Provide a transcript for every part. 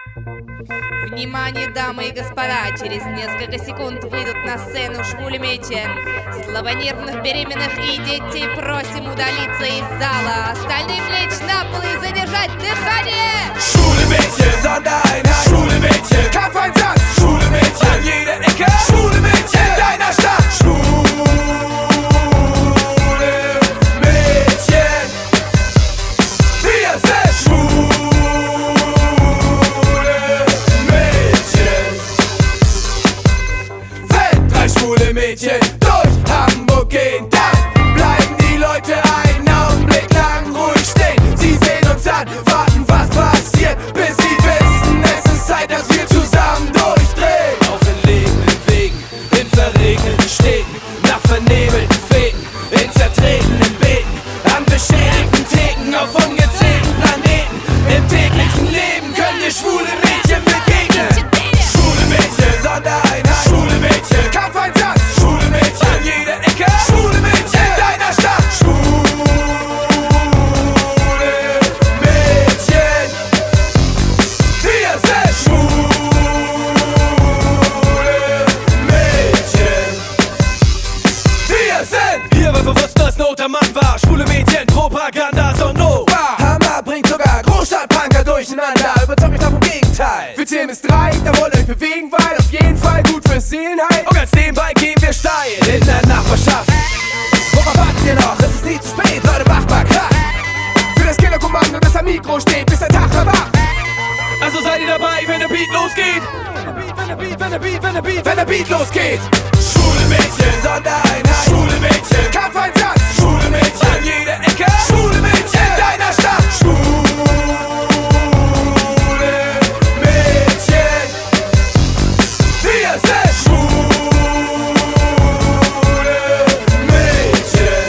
Внимание, дамы и господа, через несколько секунд выйдут на сцену швулемитинг. Слабонервных, беременных и детей просим удалиться из зала. Остальным лечь на пол и задержать дыхание. Schwulemädchen, Sondereinheit, Schwulemädchen, Kampfeinsatz, Schwulemädchen, an jeder Ecke, Schwulemädchen in deiner Stadt, Schwulemädchen, wir sind Schwulemädchen. Wenn drei schwule Mädchen durch Hamburg gehen, dann bleiben die Leute einen Augenblick lang ruhig stehen. Sie sehen uns an, warten, was passiert, bis sie wissen, es ist Zeit, dass wir zusammen durchdrehen. Auf entlegenen Wegen, in verregneten Städten, nach vernebelten Fäden, in zertretenen Beeten, an beschädigten Theken, auf ungezählten Planeten. Im täglichen Leben können dir schwule Mädchen begegnen. Schwule Mädchen, Sondereinheit, schwule Mädchen, Kampfeinsatz, schwule Mädchen, an jeder Ecke, schwule Mädchen in deiner Stadt, Schwulemädchen, wir sind Schwulemädchen, wir sind. Hier war bewusst, dass Not am Mann war. Schwule Mädchen, Propaganda, so no. Hammer bringt sogar Großstadtpunker durcheinander. Überzeugt mich davon Gegenteil. Wir zählen bis 3, da wollt ihr euch bewegen, weil auf jeden Fall gut für Seelenheil. Und ganz nebenbei gehen wir steil in der Nachbarschaft. Worauf wartet ihr noch? Es ist nie zu spät, Leute, macht mal Krach. Für das Killerkommando, das am Mikro steht, bis der Tag erwacht. Also seid ihr dabei, wenn der Beat losgeht? Wenn der Beat losgeht. Schwule Mädchen, Sondereinheit, schwule Mädchen, Kampfeinsatz, schwule Mädchen, an jeder Ecke, schwule Mädchen in deiner Stadt, Schwulemädchen, wir sind Schwulemädchen.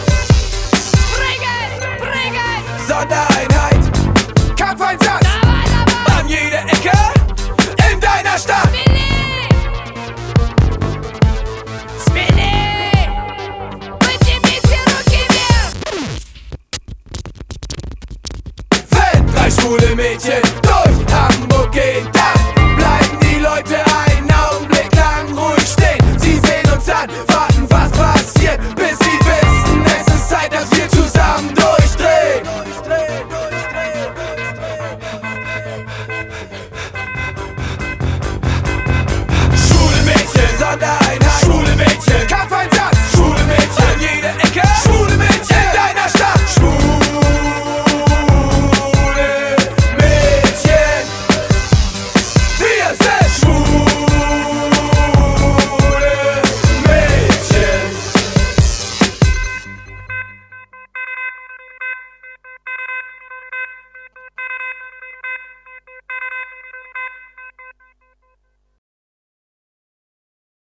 Прыгай! Sondereinheit, Kampfeinsatz, an jeder Ecke, in deiner Stadt. Смели! Поднимите руки вверх! Wenn drei schwule Mädchen durch Hamburg gehen,